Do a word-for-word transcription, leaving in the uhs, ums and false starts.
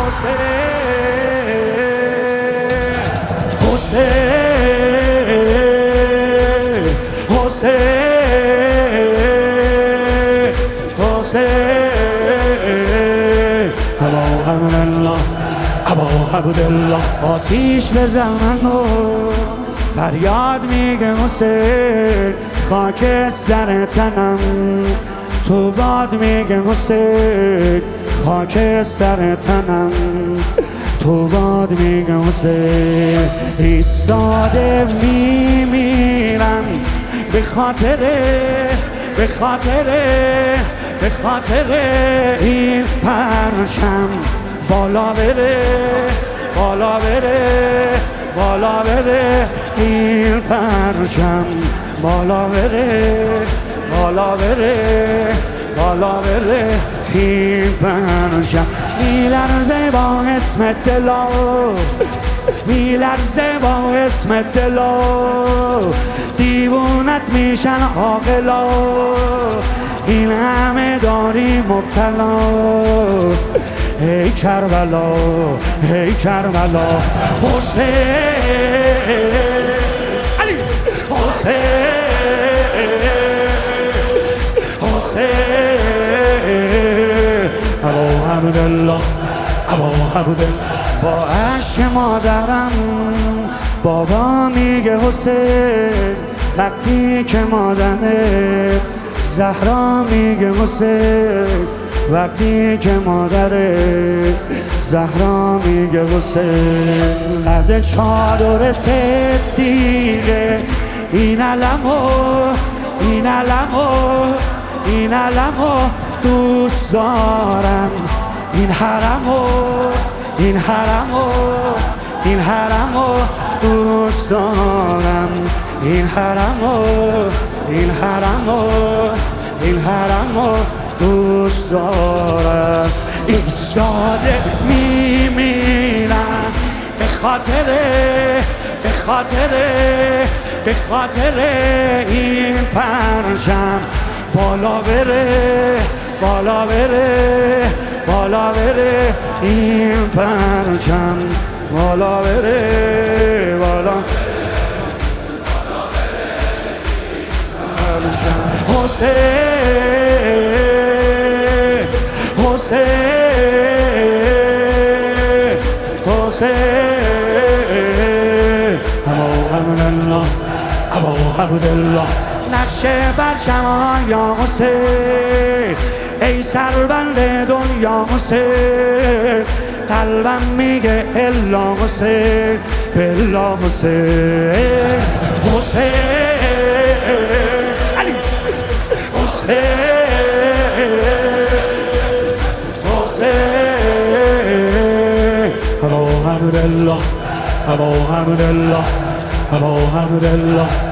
ابا عبدالله آتیش بزنن و فریاد میگه حسین خاکستر تنم، تو باد میگه حسین خاکستر تنم، تو باد میگه حسین ایستاده میمیرم به خاطره به خاطره به خاطر این پرچم بالا بره بالا بره بالا بره این پرچم بالا بره بالا بره بالا بره این پرچم میلرزه با اسم دلا میلرزه با اسم دلا دیوونت میشن عاقلا این همه داری مبتلا ای کربلا ای کربلا حسین علی حسین حسین ابا عبدالله ابا عبدالله با عشق مادرم بابا میگه حسین وقتی که مادره زهرا میگه حسین وقتی که مادر زهرا میگه حسین قد چادر صدیقه این علمو این علمو این علمو دوست دارم این حرمو این حرمو این حرمو دوست دارم این حرمو این حرمو این حرمو دوست دارم ایستاده میمیرم به خاطره به خاطره به خاطره این پرچم بالا بره بالا بره بالا بره این پرچم بالا بره بالا حسین حسین حسین ابا عبدالله ابا عبدالله نقشه برچم یا حسین ای سربند دنیا حسین قلبم میگه الا حسین بلا حسین حسین علی حسین حسین ابا عبدالله ابا عبدالله ابا عبدالله